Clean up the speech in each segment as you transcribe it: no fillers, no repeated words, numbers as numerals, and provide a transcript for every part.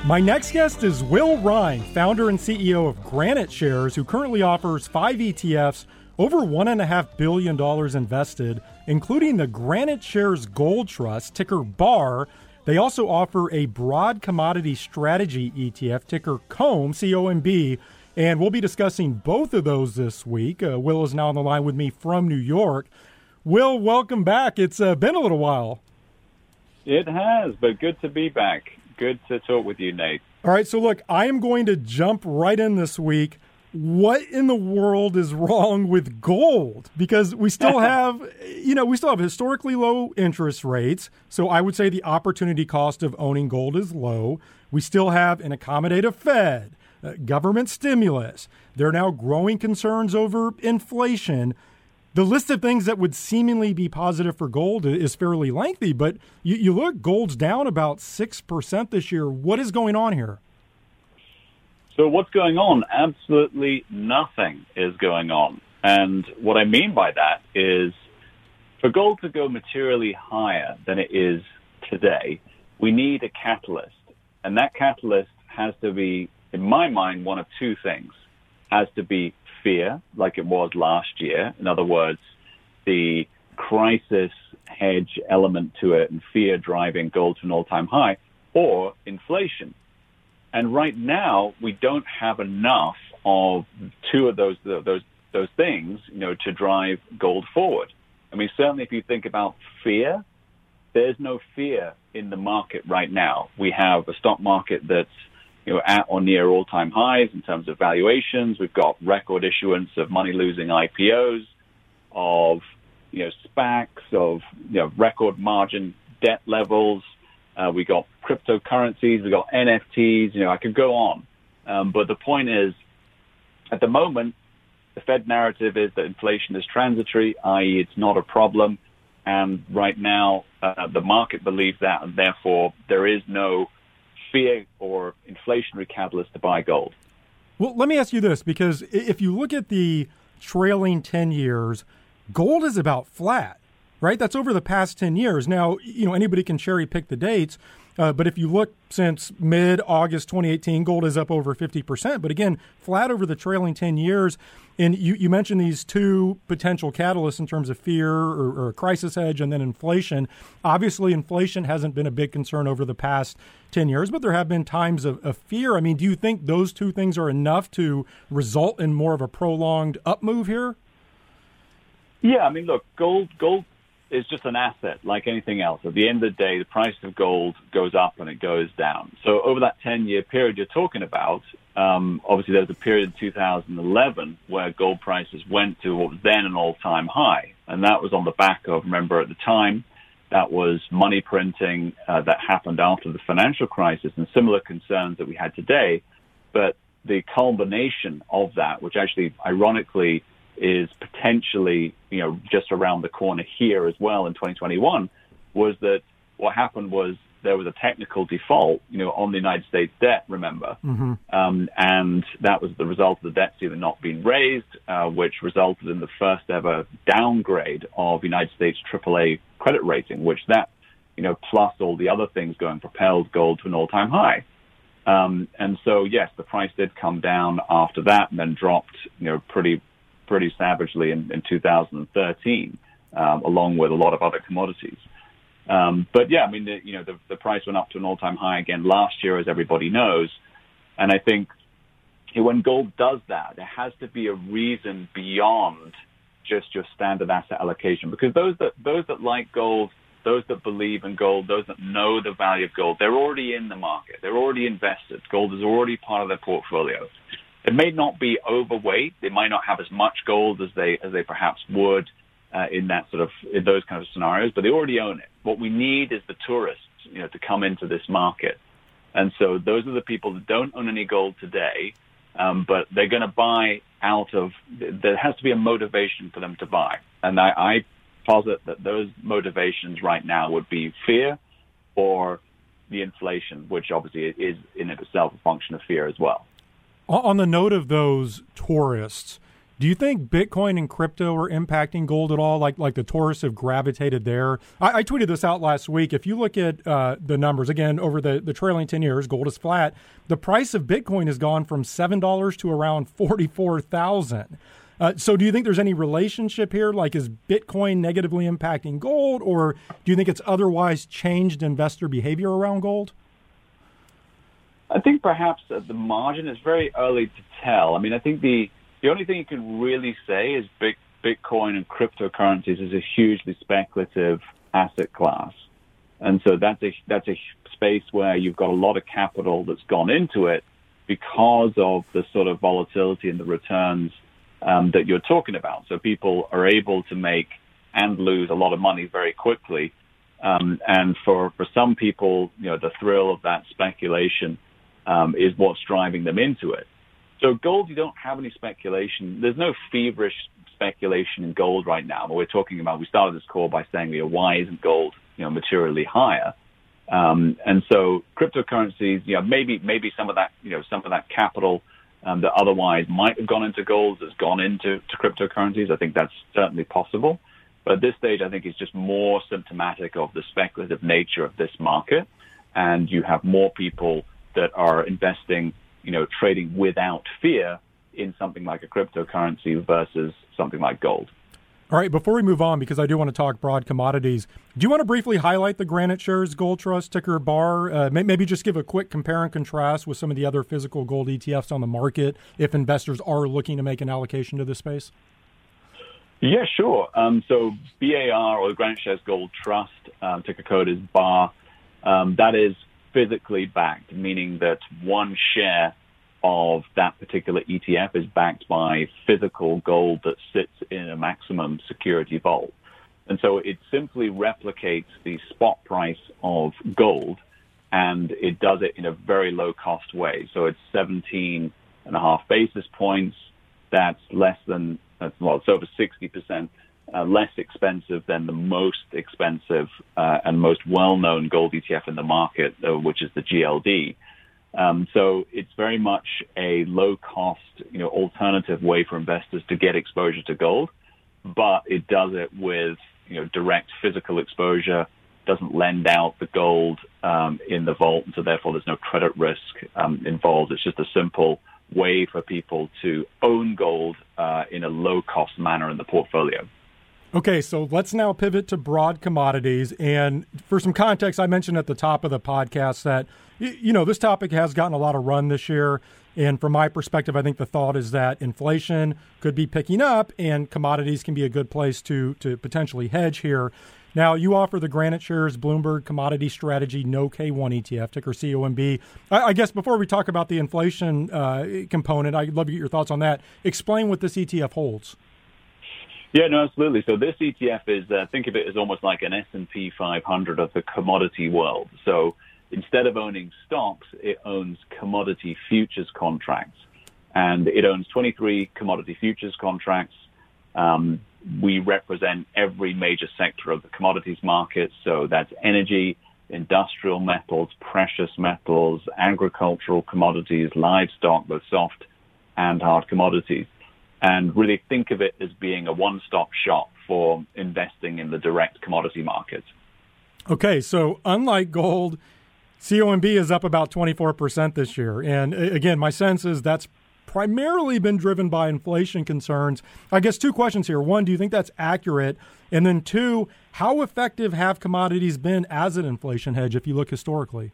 My next guest is Will Rhine, founder and CEO of Granite Shares, who currently offers 5 ETFs, over $1.5 billion invested, including the Granite Shares Gold Trust, ticker BAR. They also offer a broad commodity strategy ETF, ticker COMB, C-O-M-B, and we'll be discussing both of those this week. Will is now on the line with me from New York. Will, welcome back. It's been a little while. It has, but good to be back. Good to talk with you, Nate. All right, so look, I am going to jump right in this week. What in the world is wrong with gold? Because we still have, historically low interest rates. So I would say the opportunity cost of owning gold is low. We still have an accommodative Fed, government stimulus. There are now growing concerns over inflation. The list of things that would seemingly be positive for gold is fairly lengthy, but you look, gold's down about 6% this year. What is going on here? So what's going on? Absolutely nothing is going on. And what I mean by that is for gold to go materially higher than it is today, we need a catalyst. And that catalyst has to be, in my mind, one of two things. Has to be fear, like it was last year. In other words, the crisis hedge element to it and fear driving gold to an all-time high, or inflation. And right now, we don't have enough of two of those things, to drive gold forward. I mean, certainly if you think about fear, there's no fear in the market right now. We have a stock market that's at or near all-time highs in terms of valuations. We've got record issuance of money-losing IPOs, of SPACs, of record margin debt levels. We got cryptocurrencies. We got NFTs. I could go on, but the point is, at the moment, the Fed narrative is that inflation is transitory, i.e., it's not a problem, and right now the market believes that, and therefore there is no fear or inflationary catalyst to buy gold. Well, let me ask you this, because if you look at the trailing 10 years, gold is about flat, right? That's over the past 10 years. Now, anybody can cherry pick the dates, but if you look since mid-August 2018, gold is up over 50%. But again, flat over the trailing 10 years. And you mentioned these two potential catalysts in terms of fear or a crisis hedge and then inflation. Obviously, inflation hasn't been a big concern over the past 10 years, but there have been times of fear. I mean, do you think those two things are enough to result in more of a prolonged up move here? Yeah, I mean, look, gold is just an asset like anything else. At the end of the day, the price of gold goes up and it goes down. So over that 10-year period you're talking about, obviously there was a period in 2011 where gold prices went to what was then an all-time high. And that was on the back of, remember at the time, that was money printing that happened after the financial crisis and similar concerns that we had today. But the culmination of that, which actually ironically is potentially, just around the corner here as well in 2021, was that what happened was there was a technical default, on the United States debt, remember. Mm-hmm. And that was the result of the debt ceiling not being raised, which resulted in the first ever downgrade of United States AAA credit rating, which that, plus all the other things going, propelled gold to an all-time high. And so, yes, the price did come down after that and then dropped, pretty savagely in 2013, along with a lot of other commodities. But yeah, I mean, the price went up to an all-time high again last year, as everybody knows. And I think when gold does that, there has to be a reason beyond just your standard asset allocation, because those that like gold, those that believe in gold, those that know the value of gold, they're already in the market. They're already invested. Gold is already part of their portfolio. It may not be overweight. They might not have as much gold as they perhaps would in those kind of scenarios, but they already own it. What we need is the tourists, to come into this market. And so those are the people that don't own any gold today, but they're going to buy out of, there has to be a motivation for them to buy. And I posit that those motivations right now would be fear or the inflation, which obviously is in itself a function of fear as well. On the note of those tourists, Do you think Bitcoin and crypto are impacting gold at all? Like the tourists have gravitated there? I tweeted this out last week. If you look at the numbers, again, over the trailing 10 years, gold is flat. The price of Bitcoin has gone from $7 to around $44,000. So do you think there's any relationship here? Like, is Bitcoin negatively impacting gold, or do you think it's otherwise changed investor behavior around gold? I think perhaps at the margin it's very early to tell. I mean, I think the only thing you can really say is Bitcoin and cryptocurrencies is a hugely speculative asset class. And so that's a space where you've got a lot of capital that's gone into it because of the sort of volatility and the returns that you're talking about. So people are able to make and lose a lot of money very quickly. And for some people, the thrill of that speculation is what's driving them into it. So gold, you don't have any speculation. There's no feverish speculation in gold right now. But we started this call by saying, why isn't gold, materially higher? And so cryptocurrencies, maybe some of that capital that otherwise might have gone into gold has gone into cryptocurrencies. I think that's certainly possible. But at this stage, I think it's just more symptomatic of the speculative nature of this market. And you have more people that are investing, trading without fear in something like a cryptocurrency versus something like gold. All right, before we move on, because I do want to talk broad commodities, do you want to briefly highlight the Granite Shares Gold Trust, ticker BAR? Maybe just give a quick compare and contrast with some of the other physical gold ETFs on the market if investors are looking to make an allocation to this space? Yeah, sure. So BAR, or the Granite Shares Gold Trust, ticker code is BAR. That is physically backed, meaning that one share of that particular ETF is backed by physical gold that sits in a maximum security vault. And so it simply replicates the spot price of gold, and it does it in a very low-cost way. So it's 17.5 basis points. It's over 60% less expensive than the most expensive and most well-known gold ETF in the market, which is the GLD. So it's very much a low-cost, alternative way for investors to get exposure to gold, but it does it with, direct physical exposure, doesn't lend out the gold in the vault, and so therefore there's no credit risk involved. It's just a simple way for people to own gold in a low-cost manner in the portfolio. Okay, so let's now pivot to broad commodities. And for some context, I mentioned at the top of the podcast that, this topic has gotten a lot of run this year. And from my perspective, I think the thought is that inflation could be picking up and commodities can be a good place to potentially hedge here. Now, you offer the Granite Shares Bloomberg Commodity Strategy No K1 ETF, ticker COMB. I guess before we talk about the inflation component, I'd love to get your thoughts on that. Explain what this ETF holds. Yeah, no, absolutely. So this ETF is, think of it as almost like an S&P 500 of the commodity world. So instead of owning stocks, it owns commodity futures contracts. And it owns 23 commodity futures contracts. We represent every major sector of the commodities market. So that's energy, industrial metals, precious metals, agricultural commodities, livestock, both soft and hard commodities. And really think of it as being a one-stop shop for investing in the direct commodity market. Okay, so unlike gold, COMB is up about 24% this year. And again, my sense is that's primarily been driven by inflation concerns. I guess two questions here. One, do you think that's accurate? And then two, how effective have commodities been as an inflation hedge if you look historically?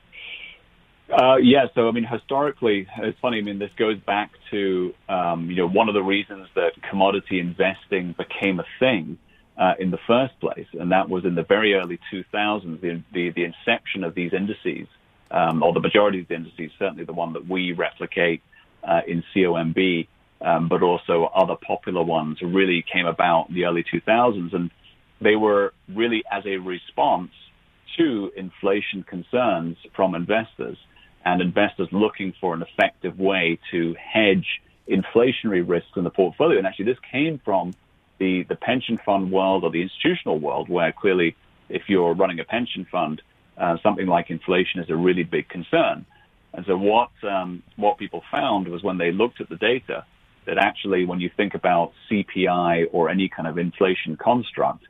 So historically, it's funny. This goes back to one of the reasons that commodity investing became a thing in the first place, and that was in the very early 2000s. The inception of these indices, or the majority of the indices, certainly the one that we replicate in COMB, but also other popular ones, really came about in the early 2000s, and they were really as a response to inflation concerns from investors. And investors looking for an effective way to hedge inflationary risks in the portfolio. And actually, this came from the pension fund world or the institutional world, where clearly, if you're running a pension fund, something like inflation is a really big concern. And so what people found was when they looked at the data, that actually when you think about CPI or any kind of inflation construct,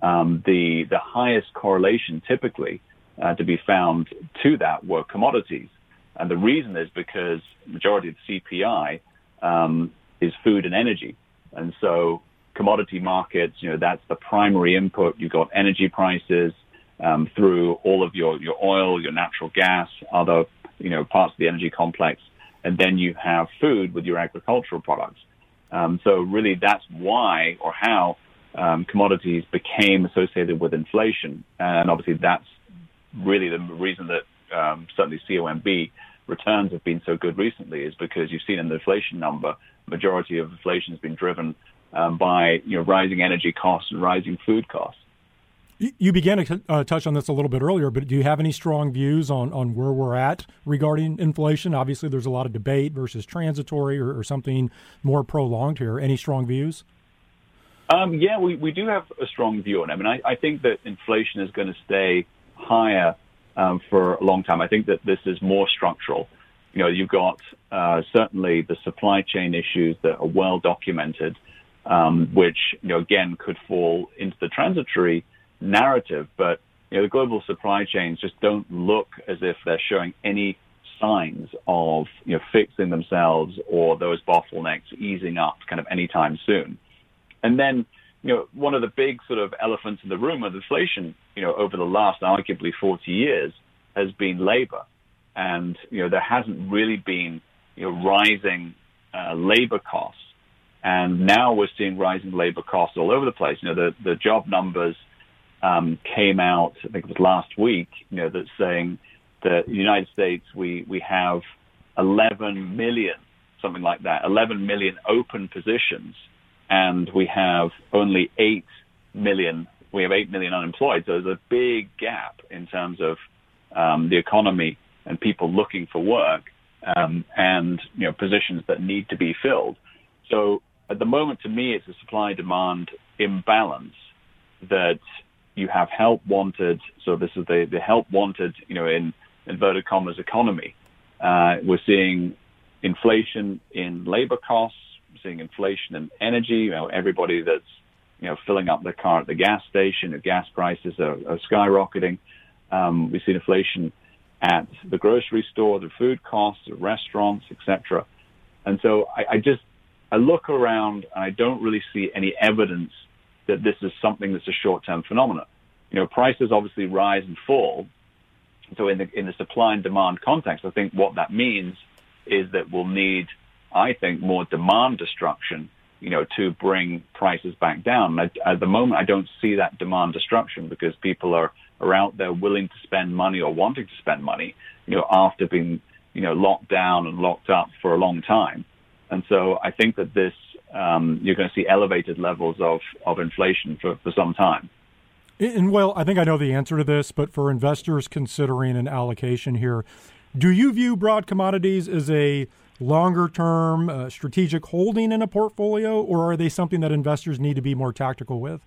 the highest correlation typically to be found to that were commodities. And the reason is because the majority of the CPI is food and energy. And so commodity markets, that's the primary input. You've got energy prices through all of your oil, your natural gas, other, parts of the energy complex. And then you have food with your agricultural products. So really that's why or how commodities became associated with inflation. And obviously that's really the reason that certainly COMB returns have been so good recently, is because you've seen in the inflation number, majority of inflation has been driven by rising energy costs and rising food costs. You began to touch on this a little bit earlier, but do you have any strong views on where we're at regarding inflation? Obviously, there's a lot of debate versus transitory or something more prolonged here. Any strong views? Yeah, we do have a strong view on it. I mean, I think that inflation is going to stay higher for a long time. I think that this is more structural. You've got certainly the supply chain issues that are well documented, which, again, could fall into the transitory narrative. But, the global supply chains just don't look as if they're showing any signs of, fixing themselves or those bottlenecks easing up kind of anytime soon. And then, one of the big sort of elephants in the room of inflation, over the last arguably 40 years has been labor. And, there hasn't really been, rising labor costs. And now we're seeing rising labor costs all over the place. The job numbers came out, I think it was last week, that's saying that in the United States, we have 11 million, something like that, 11 million open positions. And we have only 8 million. We have 8 million unemployed. So there's a big gap in terms of the economy and people looking for work and positions that need to be filled. So at the moment, to me, it's a supply-demand imbalance that you have help wanted. So this is the help wanted, in inverted commas economy. We're seeing inflation in labor costs. Seeing inflation in energy, everybody that's, filling up their car at the gas station, gas prices are skyrocketing. We see inflation at the grocery store, the food costs, the restaurants, etc. And so I look around and I don't really see any evidence that this is something that's a short-term phenomenon. Prices obviously rise and fall. So in the supply and demand context, I think what that means is that we'll need, I think, more demand destruction, to bring prices back down. At the moment, I don't see that demand destruction because people are out there willing to spend money or wanting to spend money, after being, locked down and locked up for a long time. And so I think that this, you're going to see elevated levels of inflation for some time. And well, I think I know the answer to this, but for investors considering an allocation here, do you view broad commodities as a longer-term strategic holding in a portfolio, or are they something that investors need to be more tactical with?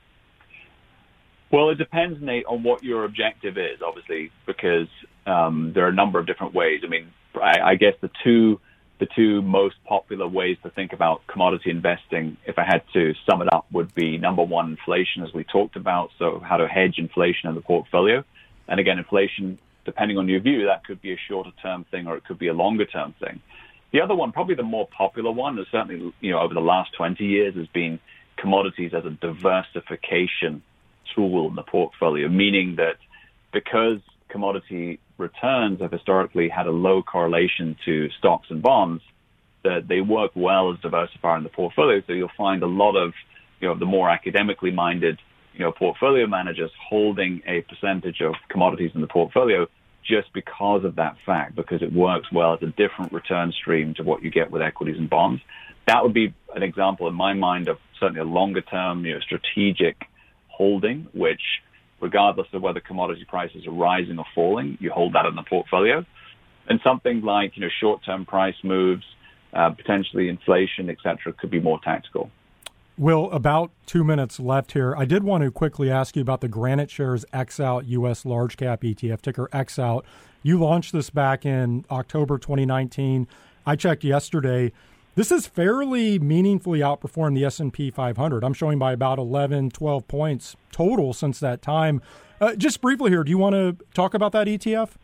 Well, it depends, Nate, on what your objective is, obviously, because there are a number of different ways. I mean, I guess the two most popular ways to think about commodity investing, if I had to sum it up, would be number one, inflation, as we talked about. So how to hedge inflation in the portfolio. And again, inflation, depending on your view, that could be a shorter-term thing or it could be a longer-term thing. The other one, probably the more popular one, is certainly, over the last 20 years, has been commodities as a diversification tool in the portfolio, meaning that because commodity returns have historically had a low correlation to stocks and bonds, that they work well as diversifier in the portfolio. So you'll find a lot of, the more academically minded, portfolio managers holding a percentage of commodities in the portfolio just because of that fact, because it works well as a different return stream to what you get with equities and bonds. That would be an example in my mind of certainly a longer term, strategic holding, which regardless of whether commodity prices are rising or falling, you hold that in the portfolio. And something like, short-term price moves, potentially inflation, et cetera, could be more tactical. Will, about 2 minutes left here. I did want to quickly ask you about the Granite Shares X-Out U.S. Large Cap ETF, ticker X-Out. You launched this back in October 2019. I checked yesterday. This has fairly meaningfully outperformed the S&P 500. I'm showing by about 11, 12 points total since that time. Just briefly here, do you want to talk about that ETF?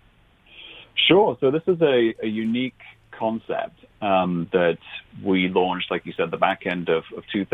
Sure. So this is a unique concept that we launched, like you said, the back end of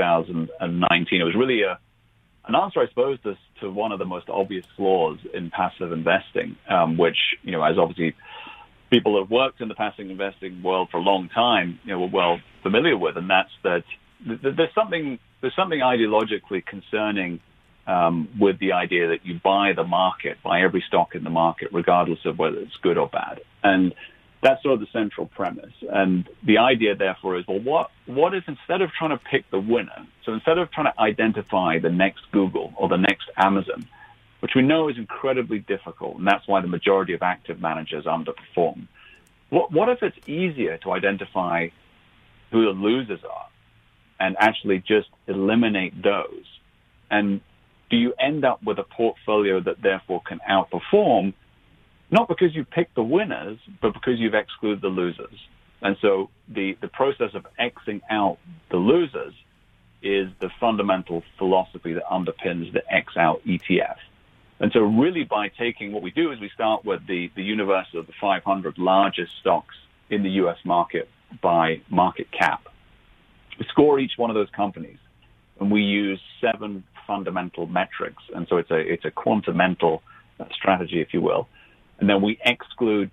2019. It was really an answer, I suppose, to one of the most obvious flaws in passive investing, which, as obviously people have worked in the passive investing world for a long time, were well familiar with, and that's that there's something ideologically concerning with the idea that you buy the market, buy every stock in the market, regardless of whether it's good or bad. And that's sort of the central premise. And the idea, therefore, is, well, what if instead of trying to pick the winner, so instead of trying to identify the next Google or the next Amazon, which we know is incredibly difficult, and that's why the majority of active managers underperform. What if it's easier to identify who the losers are and actually just eliminate those? And do you end up with a portfolio that therefore can outperform, not because you picked the winners, but because you've excluded the losers? And so the process of Xing out the losers is the fundamental philosophy that underpins the X out ETF. And so really by taking what we do is we start with the universe of the 500 largest stocks in the U.S. market by market cap. We score each one of those companies, and we use 7 fundamental metrics. And so it's a quantamental strategy, if you will. And then we exclude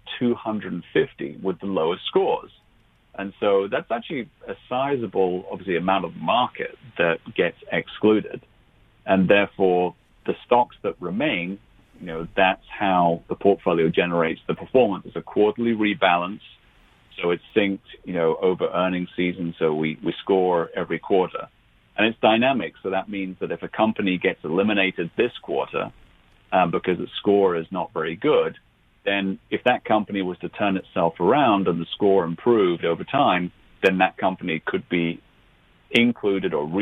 250 with the lowest scores. And so that's actually a sizable, obviously, amount of market that gets excluded. And therefore, the stocks that remain, that's how the portfolio generates the performance. It's a quarterly rebalance. So it's synced, over earnings season. So we score every quarter. And it's dynamic. So that means that if a company gets eliminated this quarter because its score is not very good, then if that company was to turn itself around and the score improved over time, then that company could be included or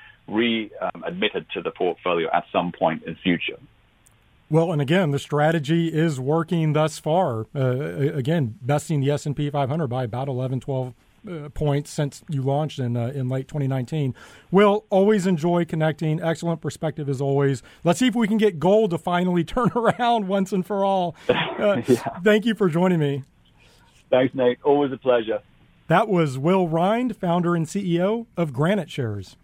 admitted to the portfolio at some point in future. Well, and again, the strategy is working thus far. Again, besting the S&P 500 by about 11, 12 points since you launched in late 2019. Will, always enjoy connecting. Excellent perspective as always. Let's see if we can get gold to finally turn around once and for all. Yeah. Thank you for joining me. Thanks, Nate. Always a pleasure. That was Will Rind, founder and CEO of Granite Shares.